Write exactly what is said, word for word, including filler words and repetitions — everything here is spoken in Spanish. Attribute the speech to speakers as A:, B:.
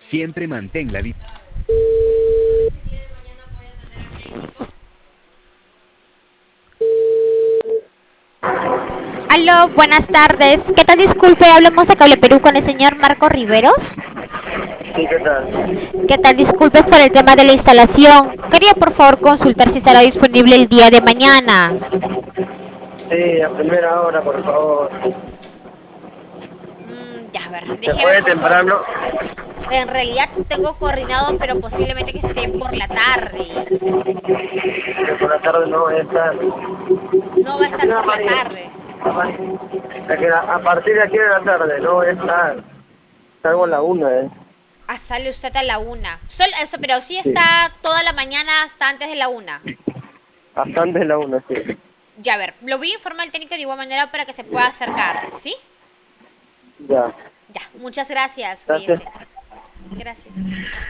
A: Siempre mantén la distancia.
B: Aló, buenas tardes. ¿Qué tal? Disculpe, hablamos de Cable Perú con el señor Marco Riveros.
C: Sí, ¿qué tal?
B: ¿Qué tal? Disculpe por el tema de la instalación. Quería por favor consultar si estará disponible el día de mañana.
C: Sí, a primera hora, por favor.
B: Mm, ya, a ver,
C: ¿Se
B: déjeme
C: puede
B: por favor.
C: temprano?
B: En realidad tengo coordinado, pero posiblemente que esté por la tarde.
C: Que por la tarde no voy a estar.
B: No va a estar
C: No,
B: por la
C: María.
B: tarde.
C: Es que a a partir de aquí de la tarde no voy a estar. Salgo a la
B: Mm,
C: una, ¿eh?
B: ah, sale usted a la una. Sol, eso, pero sí
C: Sí.
B: está toda la mañana hasta antes de la una.
C: Hasta antes de la una, sí.
B: Ya, a ver, lo voy a informar al técnico de igual manera para que se pueda acercar, ¿sí?
C: Ya.
B: Ya, muchas gracias,
C: Gracias.
B: cuídese. Gracias.